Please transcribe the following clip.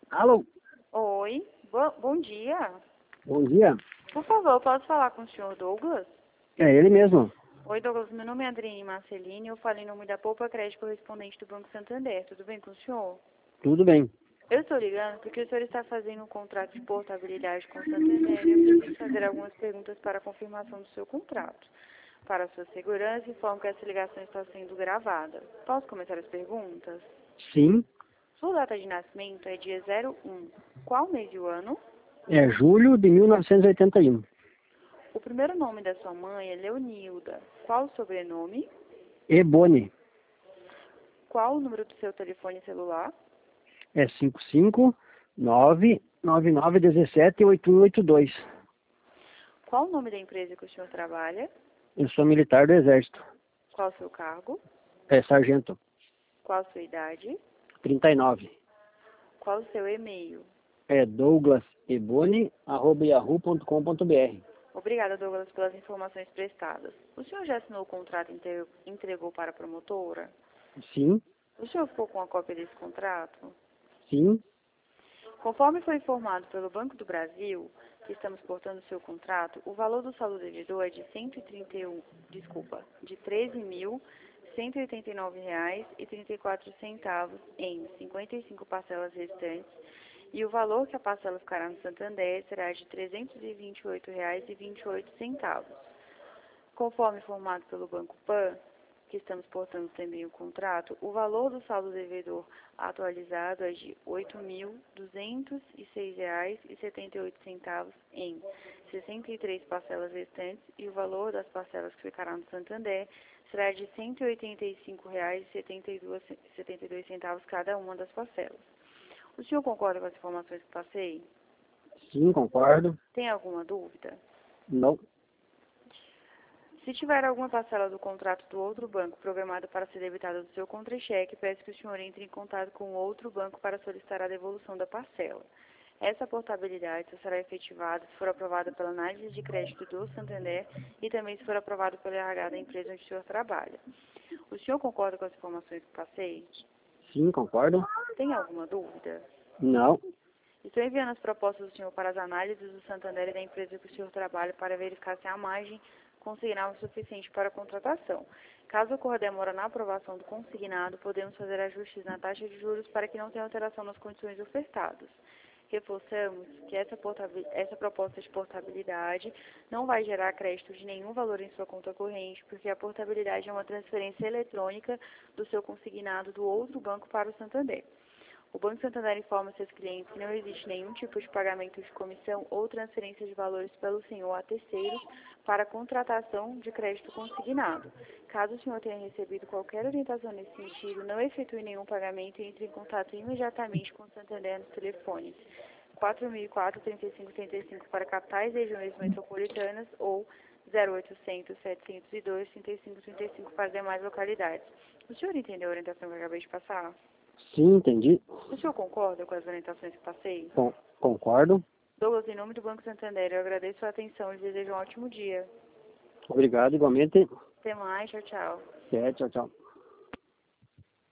Alô, Oi, bom dia. bom dia. Por favor, posso falar com o senhor Douglas? É ele mesmo. Oi, Douglas, meu nome é Adriane Marcelini, eu falo em nome da Poupa Crédito correspondente do Banco Santander. Tudo bem com o senhor? Tudo bem. Eu estou ligando porque o senhor está fazendo um contrato de portabilidade com o Santander e eu preciso fazer algumas perguntas para a confirmação do seu contrato. Para a sua segurança, informo que essa ligação está sendo gravada. Posso começar as perguntas? Sim, Sua data de nascimento é dia 01. Qual mês e o ano? é julho de 1981. O primeiro nome da sua mãe é Leonilda. Qual o sobrenome? Ebony, Qual o número do seu telefone celular? é 55999178182. Qual o nome da empresa que o senhor trabalha? Eu sou militar do Exército. Qual o seu cargo? É sargento. Qual a sua idade? 39. Qual o seu e-mail? É douglasebony@yahoo.com.br. Obrigada, Douglas, pelas informações prestadas. O senhor já assinou o contrato e entregou para a promotora? Sim, O senhor ficou com a cópia desse contrato? sim, Conforme foi informado pelo Banco do Brasil, que estamos portando o seu contrato, o valor do saldo devedor é de de R$ 13.189,34 em 55 parcelas restantes, e o valor que a parcela ficará no Santander será de R$ 328,28. Conforme informado pelo Banco Pan, que estamos portando também o contrato, o valor do saldo devedor atualizado é de R$ 8.206,78 em 63 parcelas restantes e o valor das parcelas que ficará no Santander será de R$ 185,72 cada uma das parcelas. O senhor concorda com as informações que passei? sim, concordo. Tem alguma dúvida? Não, Se tiver alguma parcela do contrato do outro banco programada para ser debitada do seu contra-cheque, peço que o senhor entre em contato com o outro banco para solicitar a devolução da parcela. Essa portabilidade só será efetivada se for aprovada pela análise de crédito do Santander e também se for aprovada pelo RH da empresa onde o senhor trabalha. O senhor concorda com as informações que passei? sim, concordo. Tem alguma dúvida? Não, Estou enviando as propostas do senhor para as análises do Santander e da empresa que o senhor trabalha para verificar se a margem consignado o suficiente para a contratação. Caso ocorra demora na aprovação do consignado, podemos fazer ajustes na taxa de juros para que não tenha alteração nas condições ofertadas. Reforçamos que essa proposta de portabilidade não vai gerar crédito de nenhum valor em sua conta corrente, porque a portabilidade é uma transferência eletrônica do seu consignado do outro banco para o Santander. O Banco Santander informa seus clientes que não existe nenhum tipo de pagamento de comissão ou transferência de valores pelo senhor a terceiros para contratação de crédito consignado. Caso o senhor tenha recebido qualquer orientação nesse sentido, não efetue nenhum pagamento e entre em contato imediatamente com o Santander nos telefones 4004-3535 para capitais e regiões metropolitanas ou 0800-702-3535 para demais localidades. O senhor entendeu a orientação que eu acabei de passar? sim, entendi. O senhor concorda com as orientações que passei? Concordo. Douglas, em nome do Banco Santander, eu agradeço a atenção e desejo um ótimo dia. Obrigado, igualmente. Até mais, tchau, tchau. Tchau, tchau.